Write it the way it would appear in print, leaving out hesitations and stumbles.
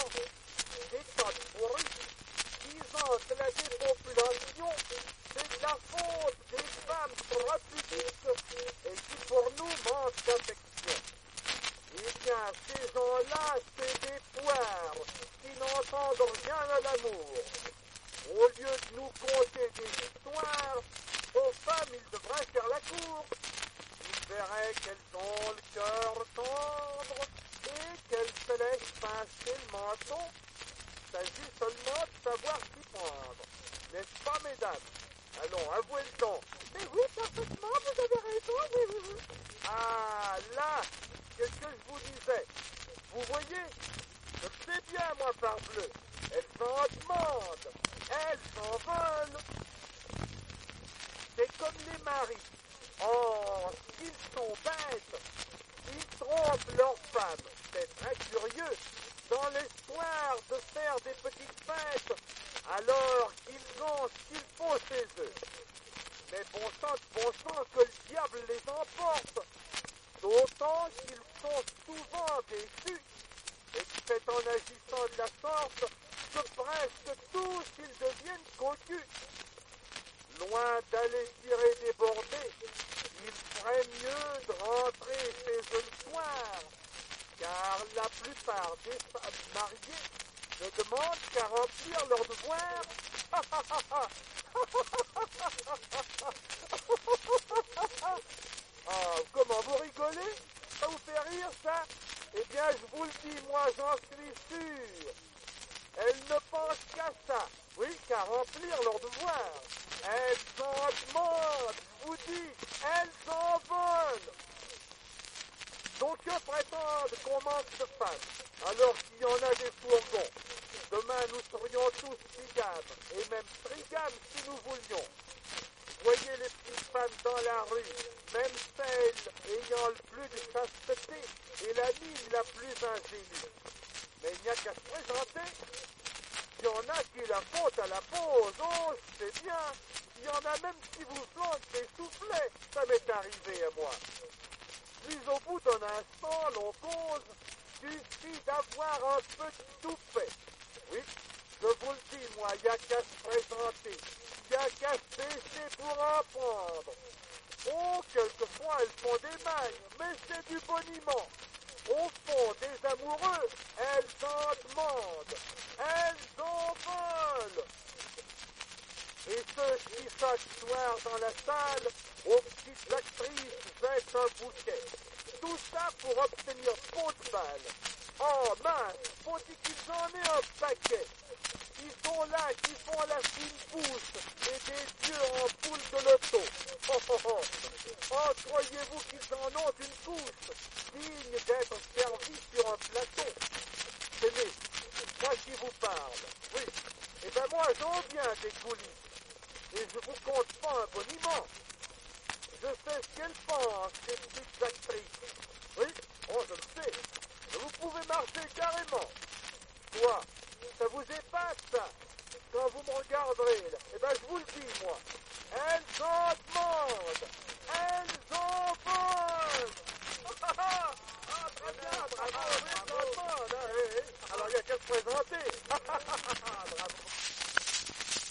gouvernement, des codes pourris, disant que la dépopulation, c'est de la faute des femmes trop pudiques et qui pour nous manquent d'affection. Eh bien, ces gens-là, c'est des poires qui n'entendent rien à l'amour. Au lieu de nous conter des histoires, aux femmes, ils devraient faire la cour. Ils verraient qu'elles ont le cœur tendre et qu'elles se laissent pincer le menton. Il s'agit seulement de savoir s'y prendre. N'est-ce pas, mesdames? Allons, avouez le don. Mais oui, parfaitement, vous avez raison. Ah, là, qu'est-ce que je vous disais? Vous voyez? Je sais bien, moi, parbleu. Elles en demandent. Elles en veulent. C'est comme les maris. Oh, s'ils sont bêtes, ils trompent leurs femmes. C'est très curieux. Dans l'espoir de faire des petites fêtes, alors qu'ils ont ce qu'il faut chez eux. Mais bon sang que le diable les emporte. D'autant qu'ils sont souvent déçus. Et que c'est en agissant de la sorte que presque tous ils deviennent cocus. Loin d'aller tirer des bordées, il ferait mieux de rentrer chez eux le soir, car la plupart des femmes mariées ne demandent qu'à remplir leurs devoirs. Ah, comment vous rigolez? Ça vous fait rire, ça? Eh bien, je vous le dis, moi, j'en suis sûr. Elles ne pensent qu'à ça, oui, qu'à remplir leurs devoirs. Elles en demandent, je vous dis, elles en veulent. Donc, que prétendent qu'on manque de femmes, alors qu'il y en a des fourgons? Demain, nous serions tous bigames, et même trigames si nous voulions. Voyez les petites femmes dans la rue, même celles ayant le plus de chasteté et la mine la plus ingénue. Mais il n'y a qu'à se présenter. Il y en a qui la font à la pause, oh, c'est bien. Il y en a même qui vous flanquent des soufflets, ça m'est arrivé à moi. Puis au bout d'un instant, l'on cause, suffit d'avoir un peu de tout fait. Oui, je vous le dis, moi, il n'y a qu'à se présenter. Il n'y a qu'à se baisser pour apprendre. Oh, quelquefois, elles font des magnes, mais c'est du boniment. Au fond des amoureux, elles en demandent. Elles en veulent. Et ceux qui chaque soir dans la salle, aux petites actrices, jettent un bouquet. Tout ça pour obtenir trop de balles. Oh mince, faut-il qu'ils en aient un paquet. Ils sont là, qui font la fine pousse et des yeux en boule de loto. Oh, oh, oh. Oh, croyez-vous qu'ils en ont une couche, digne d'être servis sur un plateau? Tenez, moi qui vous parle, oui, et ben moi j'en viens des coulisses, et je vous compte pas un boniment. Je sais ce qu'elles pensent, ces petites actrices. Oui, oh je le sais, vous pouvez marcher carrément. Quoi? Ça vous épate, ça? Quand vous me regarderez, là, eh ben je vous le dis, moi. Elles en demandent. Elles en veulent. Ah, très bien, bravo, elles en demandent, hein,